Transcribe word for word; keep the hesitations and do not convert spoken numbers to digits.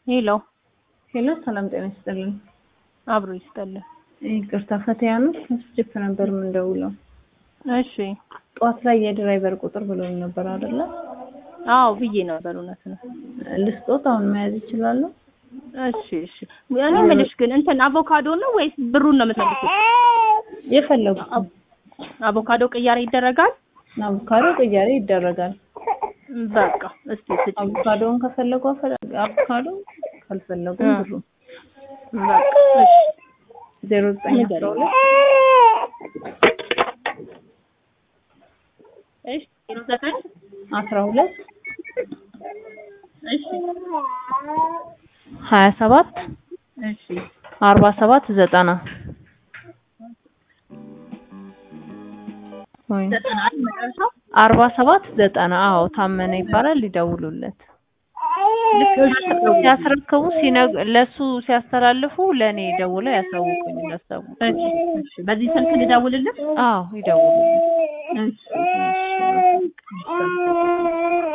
ሄሎ ሄሎ ሰላም ጤና ይስጥልኝ። አብሮ ይስጥልኝ። ይቅርታ ፈቲያ ነው ከስጅፕ ነበር የምንደውለው። እሺ ጠዋት ላይ የድራይቨር ቁጥር ብሎኝ ነበር አይደለ? አዎ ብዬ ነበር። እውነት ነው። ልስጦት አሁን መያዝ ይችላል? እሺ እሺ። እኔ የምልሽ ግን እንትን አቮካዶ ነው ወይስ ብሩን ነው የምትመልሱት? የፈለጉት አቮካዶ ቅያሬ ይደረጋል? አቮካዶ ቅያሬ ይደረጋል። በቃ እስቲ ስጪ። አቮካዶን ከፈለጉ አቮካዶ ካልፈለጉ ብሩ በቃ እሺ። ዜሮ ዘጠኝ አስራ ሁለት እሺ ዜሮ ዘጠኝ አስራ ሁለት እሺ ሀያ ሰባት እሺ አርባ ሰባት ዘጠና ወይ ዘጠና መጨረሻው አርባ ሰባት ዘጠና አዎ ታመነ ይባላል። ይደውሉለት። ሲያስረክቡ ሲነግ ለሱ ሲያስተላልፉ ለኔ ደውለው ያሳውቁኝ ለሰው። እሺ እሺ። በዚህ ስልክ ልደውልልህ? አዎ ይደውሉልኝ። እሺ እሺ።